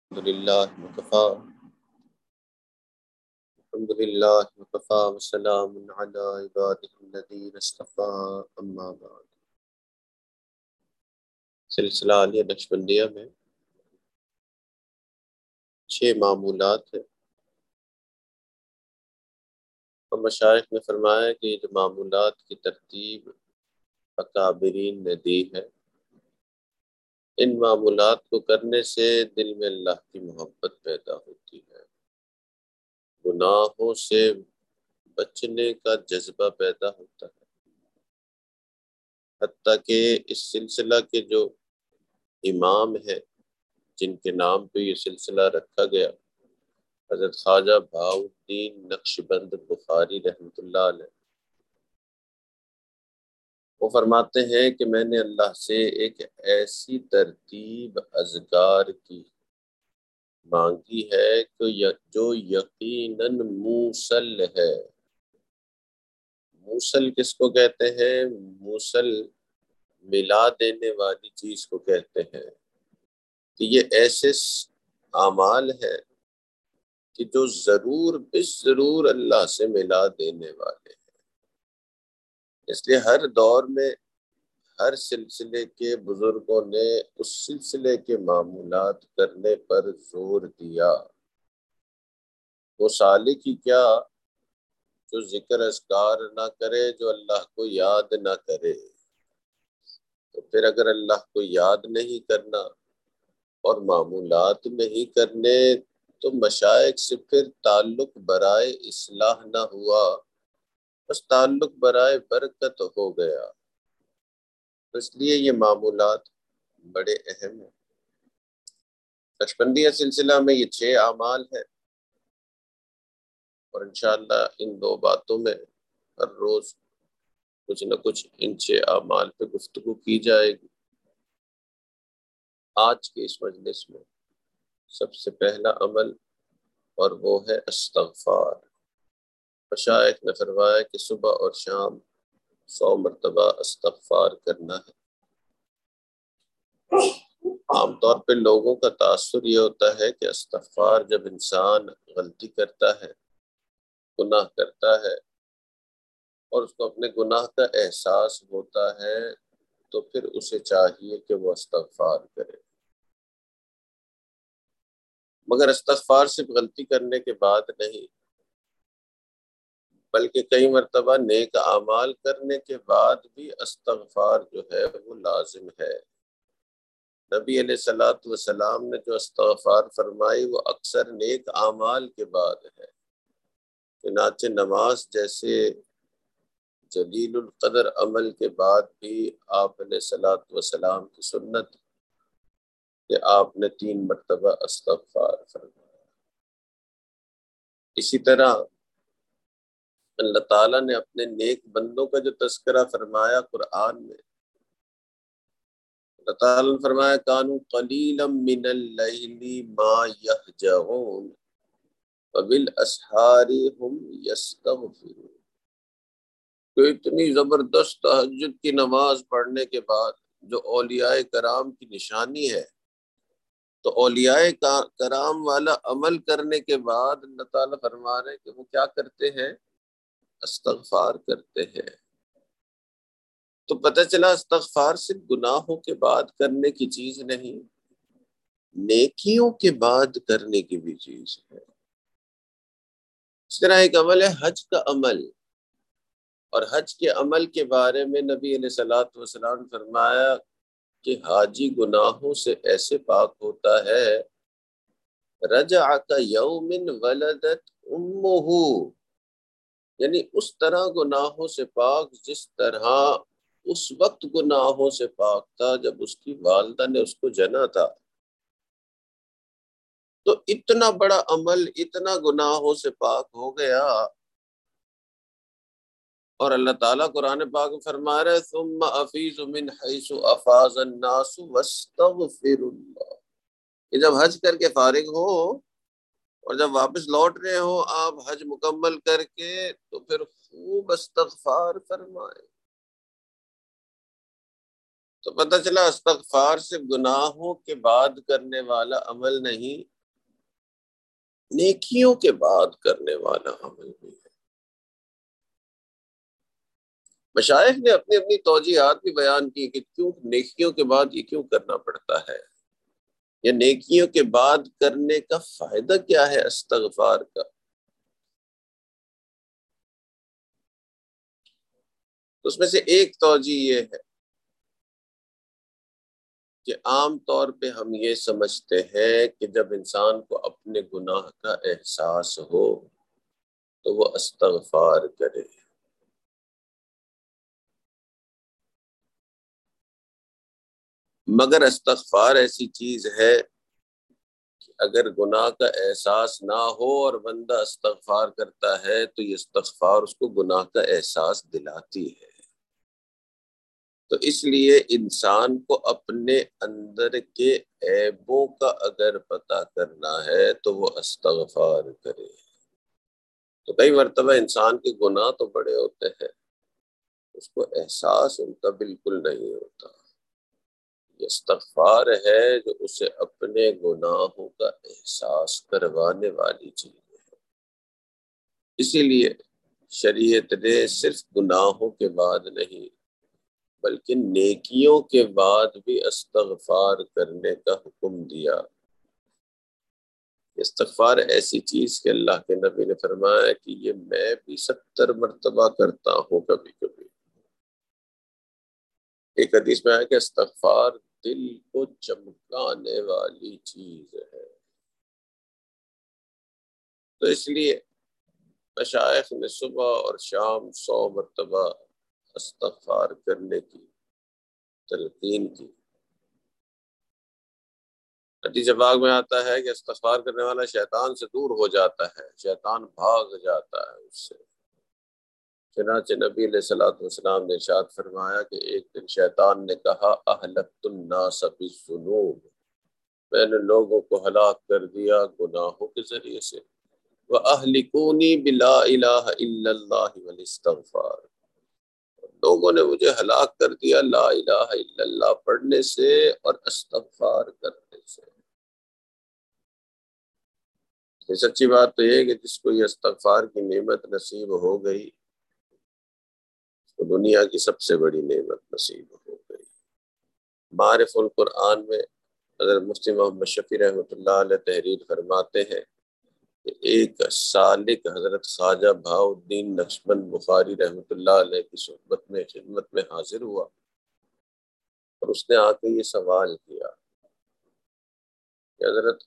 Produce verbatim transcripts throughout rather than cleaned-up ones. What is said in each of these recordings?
الحمد للہ وکفا الحمد للہ وکفا وسلام علی عبادہ الذین اصطفیٰ اما بعد۔ سلسلہ عالیہ نقشبندیہ میں چھ معمولات ہیں، اور مشائخ نے فرمایا کہ یہ جو معمولات کی ترتیب اکابرین نے دی ہے، ان معمولات کو کرنے سے دل میں اللہ کی محبت پیدا ہوتی ہے، گناہوں سے بچنے کا جذبہ پیدا ہوتا ہے، حتیٰ کہ اس سلسلہ کے جو امام ہیں جن کے نام پہ یہ سلسلہ رکھا گیا، حضرت خواجہ بہاؤالدین نقشبند بخاری رحمۃ اللہ علیہ، وہ فرماتے ہیں کہ میں نے اللہ سے ایک ایسی ترتیب اذکار کی مانگی ہے کہ جو یقیناً موصل ہے۔ موصل کس کو کہتے ہیں؟ موصل ملا دینے والی چیز کو کہتے ہیں، کہ یہ ایسے اعمال ہے کہ جو ضرور بس ضرور اللہ سے ملا دینے والے ہیں۔ اس لیے ہر دور میں ہر سلسلے کے بزرگوں نے اس سلسلے کے معمولات کرنے پر زور دیا۔ وہ سالک ہی کیا جو ذکر اذکار نہ کرے، جو اللہ کو یاد نہ کرے، تو پھر اگر اللہ کو یاد نہیں کرنا اور معمولات نہیں کرنے تو مشائخ سے پھر تعلق برائے اصلاح نہ ہوا، بس تعلق برائے برکت ہو گیا۔ اس لیے یہ معمولات بڑے اہم ہیں۔ نقشبندیہ سلسلہ میں یہ چھ اعمال ہیں، اور انشاءاللہ ان دو باتوں میں ہر روز کچھ نہ کچھ ان چھ اعمال پہ گفتگو کی جائے گی۔ آج کے اس مجلس میں سب سے پہلا عمل، اور وہ ہے استغفار۔ مشائخ نے فرمایا کہ صبح اور شام سو مرتبہ استغفار کرنا ہے۔ عام طور پہ لوگوں کا تاثر یہ ہوتا ہے کہ استغفار جب انسان غلطی کرتا ہے، گناہ کرتا ہے، اور اس کو اپنے گناہ کا احساس ہوتا ہے، تو پھر اسے چاہیے کہ وہ استغفار کرے۔ مگر استغفار صرف غلطی کرنے کے بعد نہیں، بلکہ کئی مرتبہ نیک اعمال کرنے کے بعد بھی استغفار جو ہے وہ لازم ہے۔ نبی علیہ الصلوۃ والسلام نے جو استغفار فرمائی وہ اکثر نیک اعمال کے بعد ہے۔ چنانچہ نماز جیسے جلیل القدر عمل کے بعد بھی آپ علیہ الصلوۃ والسلام کی سنت کہ آپ نے تین مرتبہ استغفار فرمایا۔ اسی طرح اللہ تعالیٰ نے اپنے نیک بندوں کا جو تذکرہ فرمایا قرآن میں، اللہ تعالیٰ نے فرمایا کانوا قلیلا من اللیل ما یہجعون وبالاسحار ہم یستغفرون۔ تو اتنی زبردست تہجد کی نماز پڑھنے کے بعد جو اولیاء کرام کی نشانی ہے، تو اولیاء کرام والا عمل کرنے کے بعد اللہ تعالیٰ فرما رہے ہیں کہ وہ کیا کرتے ہیں؟ استغفار کرتے ہیں۔ تو پتہ چلا استغفار صرف گناہوں کے بعد کرنے کی چیز نہیں، نیکیوں کے بعد کرنے کی بھی چیز ہے۔ اس طرح ایک عمل ہے حج کا عمل، اور حج کے عمل کے بارے میں نبی علیہ الصلوۃ والسلام نے فرمایا کہ حاجی گناہوں سے ایسے پاک ہوتا ہے رجع کیوم ولدت امہ، یعنی اس طرح گناہوں سے پاک جس طرح اس وقت گناہوں سے پاک تھا جب اس کی والدہ نے اس کو جنا تھا۔ تو اتنا بڑا عمل اتنا گناہوں سے پاک ہو گیا، اور اللہ تعالیٰ قرآن پاک میں فرما رہے ثم افیض من حیث افاض الناس واستغفر اللہ، کہ جب حج کر کے فارغ ہو اور جب واپس لوٹ رہے ہو آپ حج مکمل کر کے، تو پھر خوب استغفار فرمائے۔ تو پتہ چلا استغفار صرف گناہوں کے بعد کرنے والا عمل نہیں، نیکیوں کے بعد کرنے والا عمل بھی ہے۔ مشائخ نے اپنی اپنی توجیہات بھی بیان کی کہ کیوں نیکیوں کے بعد یہ کیوں کرنا پڑتا ہے، یا نیکیوں کے بعد کرنے کا فائدہ کیا ہے استغفار کا۔ اس میں سے ایک توجیہ یہ ہے کہ عام طور پہ ہم یہ سمجھتے ہیں کہ جب انسان کو اپنے گناہ کا احساس ہو تو وہ استغفار کرے، مگر استغفار ایسی چیز ہے کہ اگر گناہ کا احساس نہ ہو اور بندہ استغفار کرتا ہے تو یہ استغفار اس کو گناہ کا احساس دلاتی ہے۔ تو اس لیے انسان کو اپنے اندر کے عیبوں کا اگر پتہ کرنا ہے تو وہ استغفار کرے۔ تو کئی مرتبہ انسان کے گناہ تو بڑے ہوتے ہیں، اس کو احساس ان کا بالکل نہیں ہوتا۔ یہ استغفار ہے جو اسے اپنے گناہوں کا احساس کروانے والی چیز ہے۔ اسی لیے شریعت نے صرف گناہوں کے بعد نہیں بلکہ نیکیوں کے بعد بھی استغفار کرنے کا حکم دیا۔ استغفار ایسی چیز کہ اللہ کے نبی نے فرمایا کہ یہ میں بھی ستر مرتبہ کرتا ہوں کبھی کبھی۔ ایک حدیث میں آیا کہ استغفار دل کو چمکانے والی چیز ہے۔ تو اس لیے مشائخ نے صبح اور شام سو مرتبہ استغفار کرنے کی تلقین کی۔ حدیث پاک میں آتا ہے کہ استغفار کرنے والا شیطان سے دور ہو جاتا ہے، شیطان بھاگ جاتا ہے اس سے۔ چنانچہ نبی علیہ الصلوۃ والسلام نے ارشاد فرمایا کہ ایک دن شیطان نے کہا اہلکت الناس بالذنوب، میں نے لوگوں کو ہلاک کر دیا گناہوں کے ذریعے سے، وَأَهْلِكُونِي بِلَا إِلَٰهَ إِلَّا اللَّهِ وَالِاسْتِغْفَارِ، لوگوں نے مجھے ہلاک کر دیا لا الہ الا اللہ پڑھنے سے اور استغفار کرنے سے۔ یہ سچی بات تو یہ ہے کہ جس کو یہ استغفار کی نعمت نصیب ہو گئی تو دنیا کی سب سے بڑی نعمت نصیب ہو گئی۔ معارف القرآن میں حضرت مفتی محمد شفیع رحمۃ اللہ علیہ تحریر فرماتے ہیں کہ ایک سالک حضرت خواجہ بہاؤ الدین نقشبند بخاری رحمۃ اللہ علیہ کی صحبت میں خدمت میں حاضر ہوا اور اس نے آ کے یہ سوال کیا کہ حضرت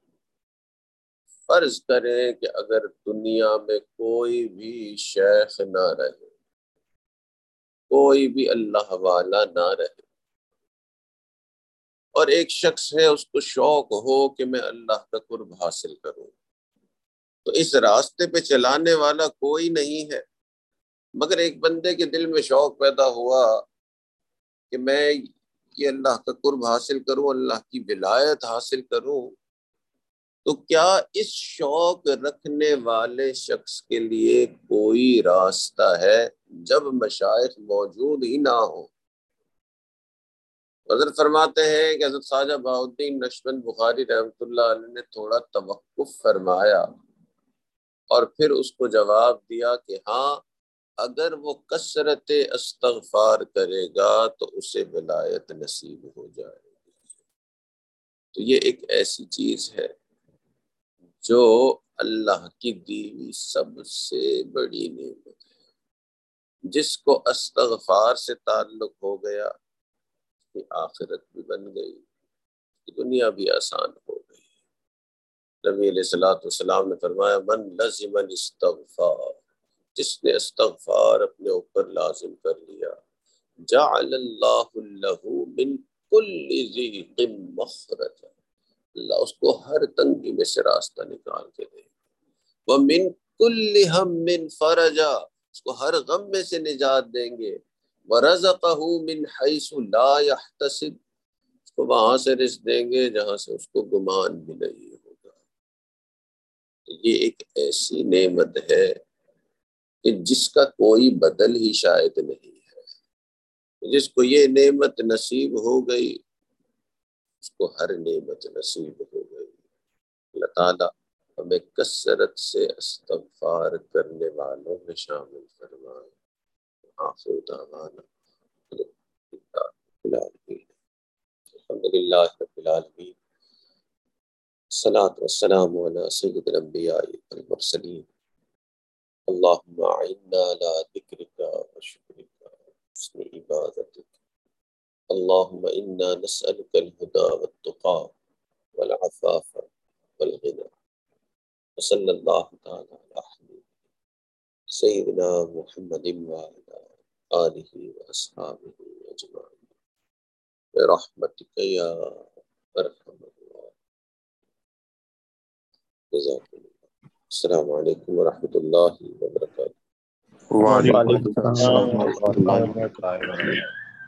فرض کریں کہ اگر دنیا میں کوئی بھی شیخ نہ رہے، کوئی بھی اللہ والا نہ رہے، اور ایک شخص ہے اس کو شوق ہو کہ میں اللہ کا قرب حاصل کروں، تو اس راستے پہ چلانے والا کوئی نہیں ہے، مگر ایک بندے کے دل میں شوق پیدا ہوا کہ میں یہ اللہ کا قرب حاصل کروں، اللہ کی ولایت حاصل کروں، تو کیا اس شوق رکھنے والے شخص کے لیے کوئی راستہ ہے جب مشائخ موجود ہی نہ ہو؟ حضرت فرماتے ہیں کہ حضرت خواجہ بہاؤ الدین نقشبند بخاری رحمۃ اللہ علیہ نے تھوڑا توقف فرمایا اور پھر اس کو جواب دیا کہ ہاں، اگر وہ کثرت استغفار کرے گا تو اسے ولایت نصیب ہو جائے گی۔ تو یہ ایک ایسی چیز ہے جو اللہ کی دی ہوئی سب سے بڑی نعمت ہے۔ جس کو استغفار سے تعلق ہو گیا کہ آخرت بھی بن گئی، دنیا بھی آسان ہو گئی۔ نبی علیہ الصلوۃ والسلام نے فرمایا من لزم الاستغفار، جس نے استغفار اپنے اوپر لازم کر لیا، جعل اللہ لہ من کل ضیق مخرجا، اللہ اس کو ہر تنگی میں سے راستہ نکال کے دے، ومن کل ہم فرجا، اس کو ہر غم میں سے نجات دیں گے، ورزقہ من حیث لا یحتسب، اس کو وہاں سے رزق دیں گے جہاں سے اس کو گمان بھی نہیں ہوگا۔ یہ ایک ایسی نعمت ہے کہ جس کا کوئی بدل ہی شاید نہیں ہے۔ جس کو یہ نعمت نصیب ہو گئی اس کو ہر نعمت نصیب ہو گئی۔ اللہ تعالیٰ ہمیں کثرت سے استغفار کرنے والوں میں شامل فرمائے. آخر دعوانا الحمد للہ رب العالمین. الصلاۃ والسلام علی سید الانبیاء والمرسلین. اللہم اعنا علی ذکرک وشکرک وحسن عبادتک. اللہم انا نسألک الہدی والتقی والعفاف والغنی. وصلی اللہ تعالی علی سیدنا محمد وعلی آلہ واصحابہ اجمعین برحمتک یا ارحم الراحمین. جزاکم اللہ. السلام علیکم ورحمۃ اللہ وبرکاتہ. وعلیکم وعلیکم السلام السلام ورحمۃ ورحمۃ اللہ اللہ وبرکاتہ. وبرکاتہ.